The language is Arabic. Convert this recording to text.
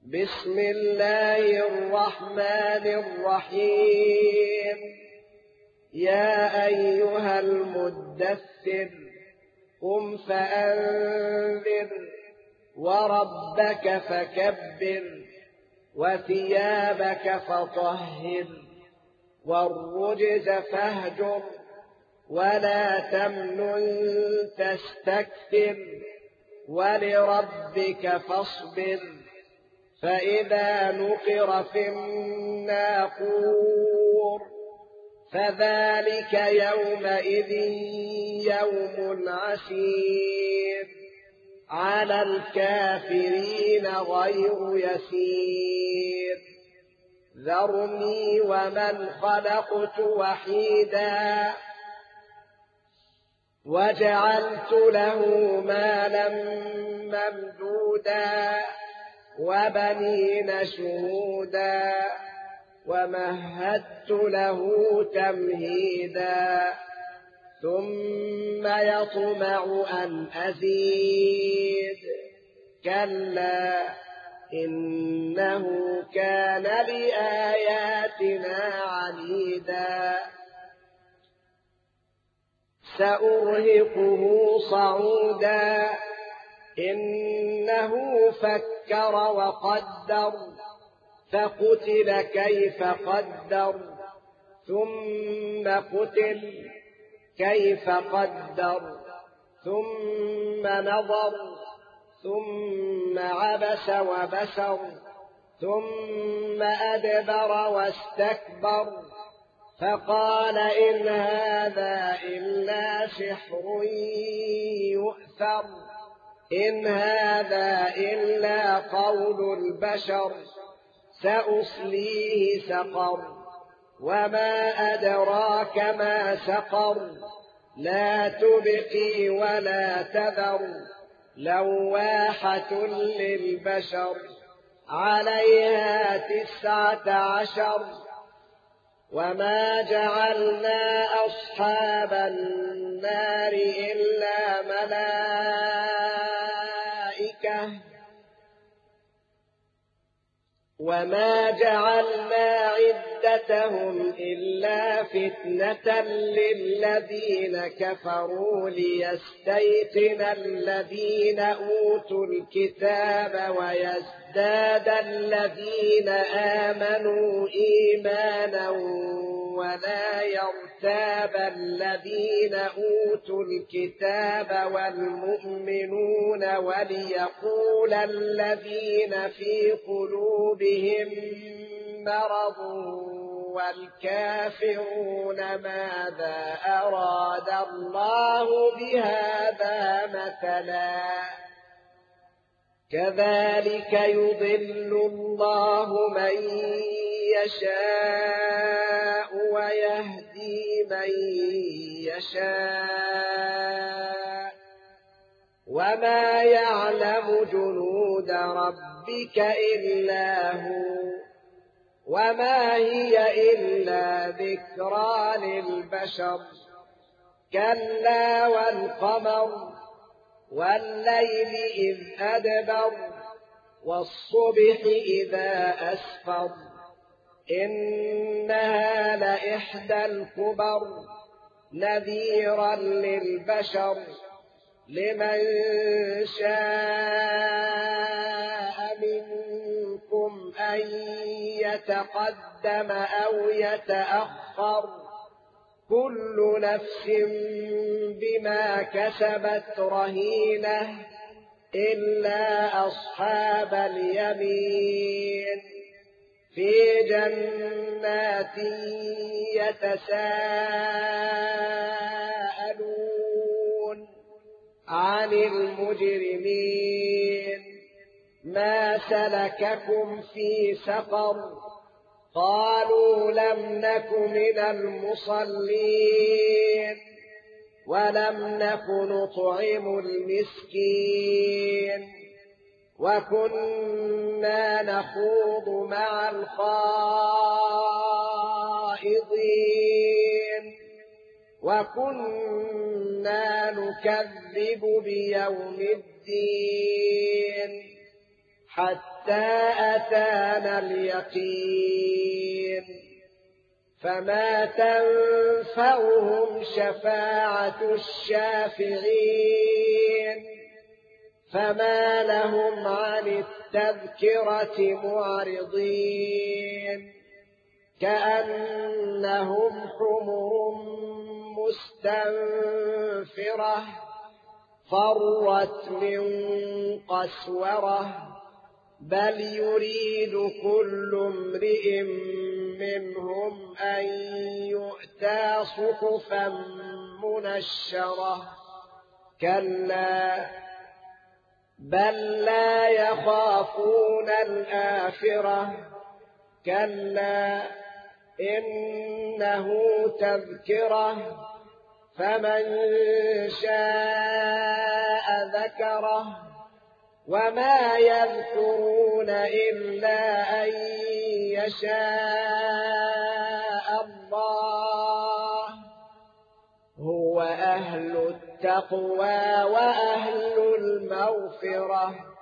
بسم الله الرحمن الرحيم. يا أيها المدثر قم فأنذر وربك فكبر وثيابك فطهر والرجز فاهجر ولا تمنن تستكثر ولربك فاصبر. فإذا نقر في الناقور فذلك يومئذ يوم عسير على الكافرين غير يسير. ذرني ومن خلقت وحيدا وجعلت له مالا ممدودا وبنين شهودا ومهدت له تمهيدا ثم يطمع أن أزيد كلا إنه كان لآياتنا عنيدا. سأرهقه صعودا إنه فكر وقدر فقتل كيف قدر ثم قتل كيف قدر ثم نظر ثم عبس وبسر ثم أدبر واستكبر فقال إن هذا إلا سحر يؤثر إن هذا إلا قول البشر سأصليه سقر وما أدراك ما سقر لا تبقي ولا تذر لواحة للبشر عليها 19. وما جعلنا أصحاب النار إلا ملائكة وما جعلنا عدتهم إلا فتنة للذين كفروا ليستيقن الذين أوتوا الكتاب ويزداد الذين آمنوا إيمانا ولا يرتاب الذين أوتوا الكتاب والمؤمنون وليقول الذين في قلوبهم مرض والكافرون ماذا أراد الله بهذا مثلا كذلك يضل الله من يشاء ويهدي من يشاء وما يعلم جنود ربك إلا هو وما هي إلا ذكرى للبشر. كلا والقمر والليل إذ أدبر والصبح إذا أسفر إنها لإحدى الكبر نذيرا للبشر لمن شاء منكم أن يتقدم أو يتأخر كل نفس بما كسبت رهينة إلا أصحاب اليمين في جنات يتساءلون عن المجرمين ما سلككم في سقر قالوا لم نك من المصلين ولم نك نطعم المسكين وكنا نخوض مع الخائضين وكنا نكذب بيوم الدين حتى أتانا اليقين فما تنفعهم شفاعة الشافعين فما لهم عن التذكرة معرضين كأنهم حمر مستنفرة فرت من قسورة بل يريد كل امرئ منهم أن يؤتى صحفا منشرة كلا بل لا يخافون الآخرة كلا إنه تذكرة فمن شاء ذكره وما يذكرون إلا أن يشاء الله هو أهل التقوى وأهل المغفرة